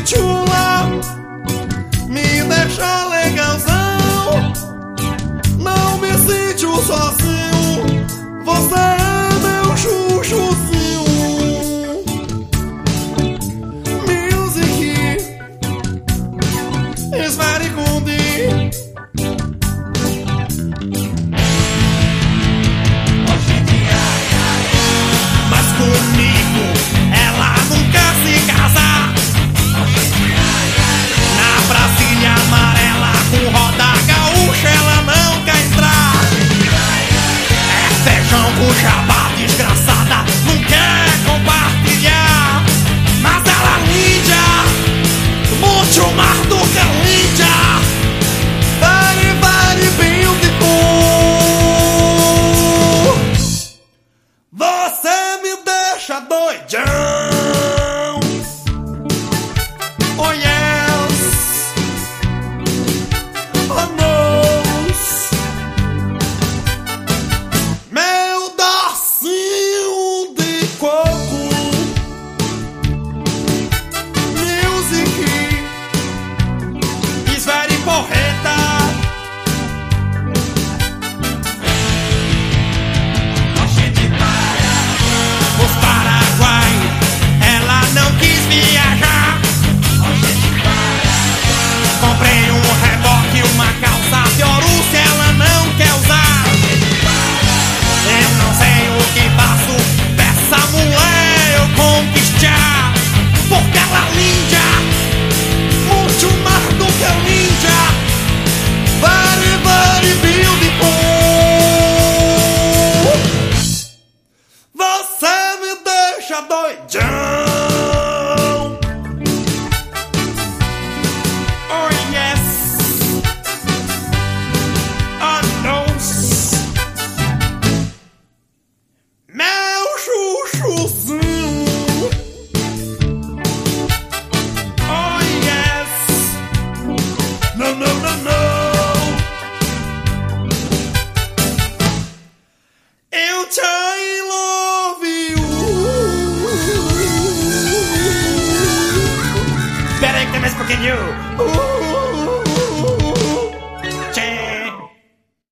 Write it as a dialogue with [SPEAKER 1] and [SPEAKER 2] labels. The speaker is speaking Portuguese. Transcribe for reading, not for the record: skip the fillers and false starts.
[SPEAKER 1] chula, me deixa legalzão. Não me sinto sozinho, você é meu chuchuzinho. Music is very good. Mas comigo ela nunca se casa. Na Brasília amarela com roda gaúcha ela não quer entrar. É feijão com jabá desgraçada, não quer compartilhar. Mas ela linda, muito mais do que linda. Very, very beautiful. Você me deixa doidão. Oh yes, oh no. Meu docinho de coco. Music is very porreta. Os Paraguai, ela não quis viajar. Comprei um reboque, uma calça Fiorucci, ela não quer usar. Eu não sei o que faço dessa mulher eu conquistar. Porque ela é linda, muito mais do que linda. Very, very beautiful. Você me deixa doidão. Oh yes, oh no. Meu chuchuzinho. Oh yes, no, no, no, no. Eu te love you. Pera aí que tem mais um pouquinho.